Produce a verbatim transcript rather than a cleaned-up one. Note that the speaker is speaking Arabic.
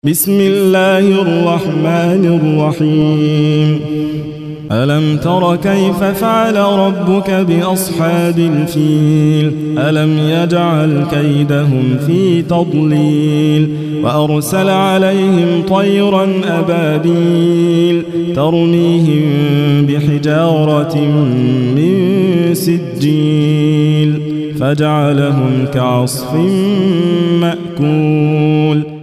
بسم الله الرحمن الرحيم ألم تر كيف فعل ربك بأصحاب الفيل ألم يجعل كيدهم في تضليل وأرسل عليهم طيرا أبابيل ترميهم بحجارة من سجيل فجعلهم كعصف مأكول